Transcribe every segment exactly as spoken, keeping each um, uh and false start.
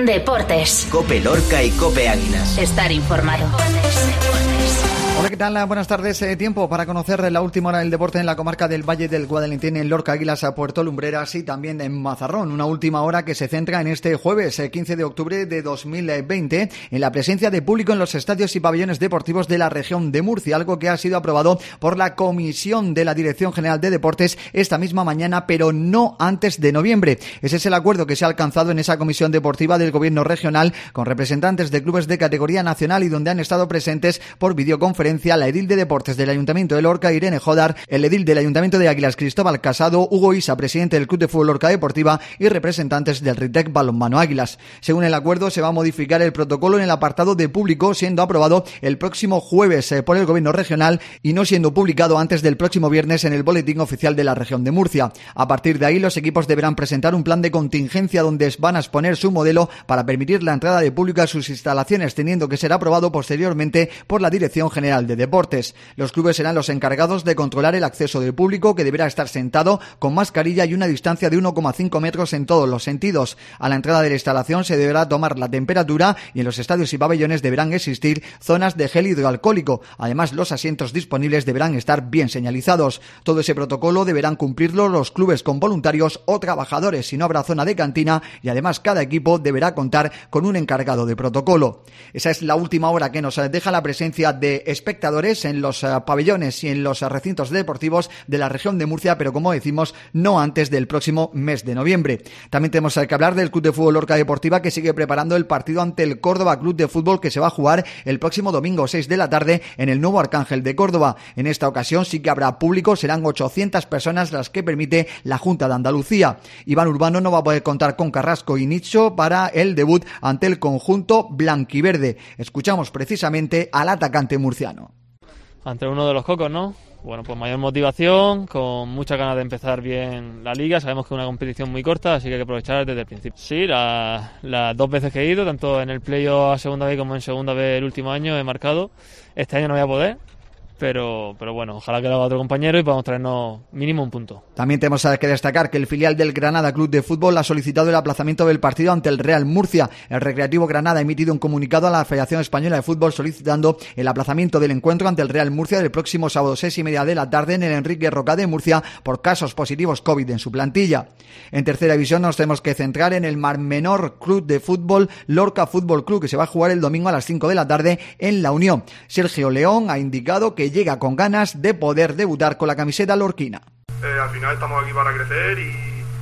Deportes. COPE Lorca y COPE Águilas. Estar informado. Hola, ¿qué tal? Buenas tardes. Eh, tiempo para conocer la última hora del deporte en la comarca del Valle del Guadalentín, en Lorca, Águilas, a Puerto Lumbreras y también en Mazarrón. Una última hora que se centra en este jueves eh, quince de octubre de dos mil veinte en la presencia de público en los estadios y pabellones deportivos de la región de Murcia, algo que ha sido aprobado por la Comisión de la Dirección General de Deportes esta misma mañana, pero no antes de noviembre. Ese es el acuerdo que se ha alcanzado en esa comisión deportiva del Gobierno regional con representantes de clubes de categoría nacional y donde han estado presentes por videoconferencia la edil de Deportes del Ayuntamiento de Lorca, Irene Jodar, el edil del Ayuntamiento de Águilas, Cristóbal Casado, Hugo Isa, presidente del Club de Fútbol Lorca Deportiva, y representantes del Ritec Balonmano Águilas. Según el acuerdo, se va a modificar el protocolo en el apartado de público, siendo aprobado el próximo jueves eh, por el Gobierno regional y no siendo publicado antes del próximo viernes en el Boletín Oficial de la Región de Murcia. A partir de ahí, los equipos deberán presentar un plan de contingencia donde van a exponer su modelo para permitir la entrada de público a sus instalaciones, teniendo que ser aprobado posteriormente por la Dirección General de Deportes. Los clubes serán los encargados de controlar el acceso del público, que deberá estar sentado con mascarilla y una distancia de uno coma cinco metros en todos los sentidos. A la entrada de la instalación se deberá tomar la temperatura y en los estadios y pabellones deberán existir zonas de gel hidroalcohólico. Además, los asientos disponibles deberán estar bien señalizados. Todo ese protocolo deberán cumplirlo los clubes con voluntarios o trabajadores, si no habrá zona de cantina, y además cada equipo deberá contar con un encargado de protocolo. Esa es la última hora que nos deja la presencia de espectadores en los uh, pabellones y en los uh, recintos deportivos de la región de Murcia, pero como decimos, no antes del próximo mes de noviembre. También tenemos uh, que hablar del Club de Fútbol Lorca Deportiva, que sigue preparando el partido ante el Córdoba Club de Fútbol, que se va a jugar el próximo domingo seis de la tarde en el nuevo Arcángel de Córdoba. En esta ocasión sí que habrá público, serán ochocientas personas las que permite la Junta de Andalucía. Iván Urbano no va a poder contar con Carrasco y Nicho para el debut ante el conjunto blanquiverde. Escuchamos precisamente al atacante murciano. Ante uno de los cocos, ¿no? Bueno, pues mayor motivación, con muchas ganas de empezar bien la liga. Sabemos que es una competición muy corta, así que hay que aprovechar desde el principio. Sí, las la dos veces que he ido, tanto en el playoff a segunda vez como en segunda vez el último año he marcado. Este año no voy a poder, pero, pero bueno, ojalá que lo haga otro compañero y podamos traernos mínimo un punto. También tenemos que destacar que el filial del Granada Club de Fútbol ha solicitado el aplazamiento del partido ante el Real Murcia. El Recreativo Granada ha emitido un comunicado a la Federación Española de Fútbol solicitando el aplazamiento del encuentro ante el Real Murcia del próximo sábado seis y media de la tarde en el Enrique Roca de Murcia por casos positivos COVID en su plantilla. En tercera división nos tenemos que centrar en el Mar Menor Club de Fútbol Lorca Fútbol Club, que se va a jugar el domingo a las cinco de la tarde en La Unión. Sergio León ha indicado que llega con ganas de poder debutar con la camiseta lorquina. Eh, al final estamos aquí para crecer y,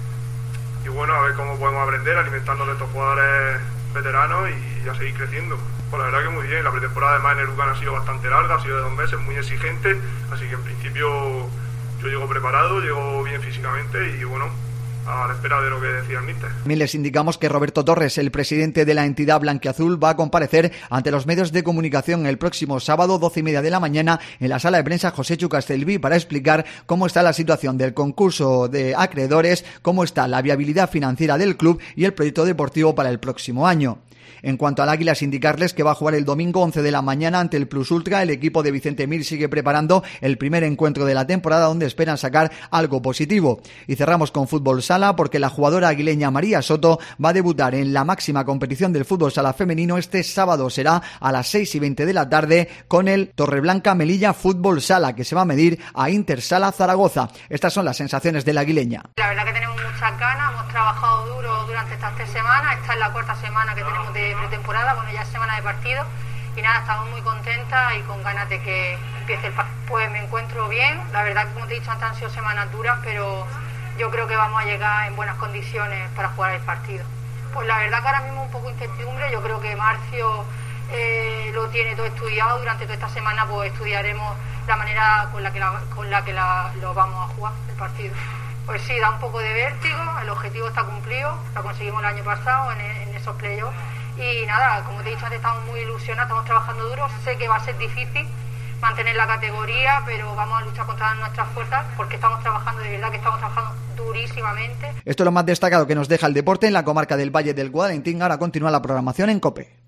y bueno, a ver cómo podemos aprender alimentándonos de estos jugadores veteranos y a seguir creciendo. Pues la verdad que muy bien, la pretemporada además en el Lucan ha sido bastante larga, ha sido de dos meses, muy exigente, así que en principio yo llego preparado, llego bien físicamente y bueno, a la espera de lo que decía el míster. También les indicamos que Roberto Torres, el presidente de la entidad blanquiazul, va a comparecer ante los medios de comunicación el próximo sábado, doce y media de la mañana, en la sala de prensa José Chu Castelví, para explicar cómo está la situación del concurso de acreedores, cómo está la viabilidad financiera del club y el proyecto deportivo para el próximo año. En cuanto al Águilas, indicarles que va a jugar el domingo once de la mañana ante el Plus Ultra. El equipo de Vicente Mir sigue preparando el primer encuentro de la temporada donde esperan sacar algo positivo. Y cerramos con fútbol sala porque la jugadora aguileña María Soto va a debutar en la máxima competición del fútbol sala femenino este sábado. Será a las seis y veinte de la tarde con el Torreblanca Melilla Fútbol Sala, que se va a medir a Intersala Zaragoza. Estas son las sensaciones de la aguileña. La verdad que tenemos muchas ganas, hemos trabajado duro durante estas tres semanas. Esta es la cuarta semana que tenemos de pretemporada, bueno, ya es semana de partido y nada, estamos muy contentas y con ganas de que empiece el partido. Pues me encuentro bien, la verdad que como te he dicho antes han sido semanas duras, pero yo creo que vamos a llegar en buenas condiciones para jugar el partido. Pues la verdad que ahora mismo un poco incertidumbre, yo creo que Marcio eh, lo tiene todo estudiado, durante toda esta semana pues estudiaremos la manera con la que, la, con la que la, lo vamos a jugar el partido. Pues sí, da un poco de vértigo, el objetivo está cumplido, lo conseguimos el año pasado en, en esos playoffs. Y nada, como te he dicho antes, estamos muy ilusionados, estamos trabajando duro. Sé que va a ser difícil mantener la categoría, pero vamos a luchar contra nuestras fuerzas porque estamos trabajando, de verdad que estamos trabajando durísimamente. Esto es lo más destacado que nos deja el deporte en la comarca del Valle del Guadalentín. Ahora continúa la programación en COPE.